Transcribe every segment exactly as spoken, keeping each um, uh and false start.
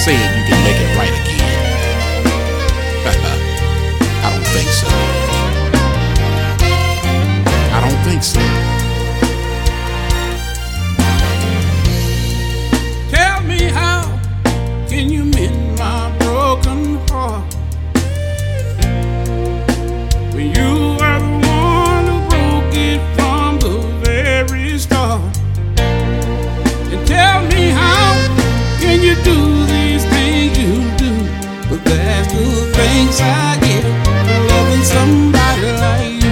saying you can make it right again. I don't think so. I don't think so. Tell me, how can you mend my broken heart when you are the one who broke it from the very start? And tell me, how can you do these things you do? But that's the things I get for loving somebody like you.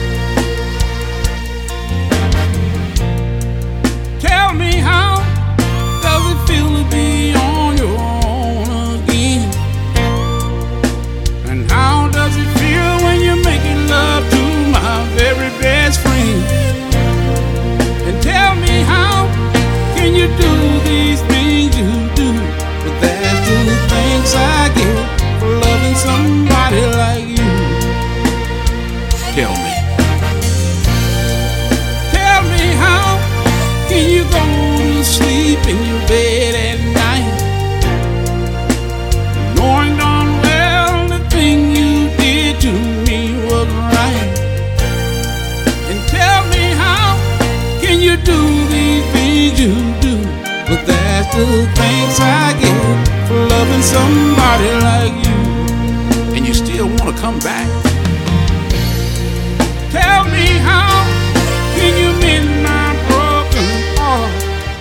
Tell me, how does it feel to be on your own again? And how does it feel when you're making love to my very best friend? And tell me, how can you do these things you do? But that's the things I get for loving somebody like you. Tell me. Tell me, how can you go to sleep in your bed at night, knowing darn well the thing you did to me was right? And tell me, how can you do these things you do? But that's the things I get for loving somebody like you. And you still want to come back? Tell me, how can you mend my broken heart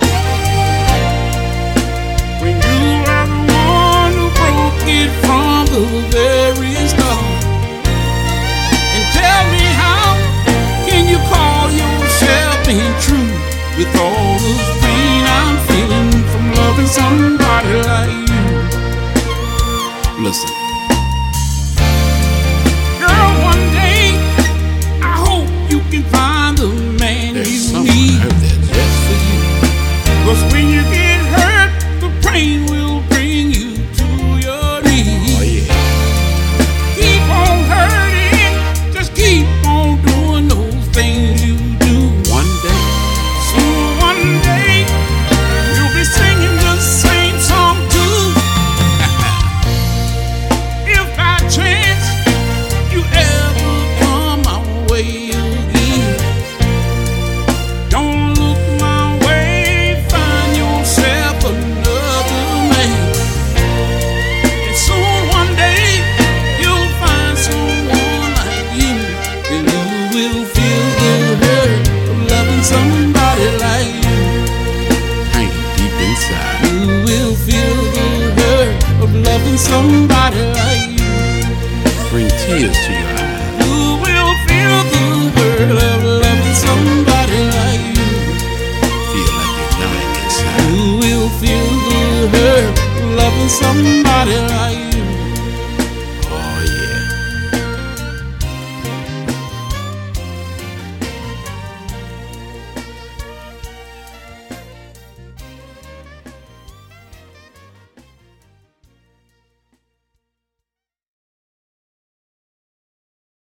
when you are the one who broke it from the very start? And tell me, how can you call yourself being true with all the pain I'm feeling from loving somebody like you? Listen. Girl, one day I hope you can find the man There's you something need. out there just for you. 'Cause when you get hurt, the pain will bring you to your knees. Oh yeah. Keep on hurting, just keep on doing those things you do. One day. Soon one day, you'll be singing the same song too. If by chance you ever come my way again, don't look my way, find yourself another man. And soon one day, you'll find someone like you, and you will feel the hurt of loving somebody like you. Hanging deep inside. You will feel the hurt of loving somebody like you. Bring tears to your eyes.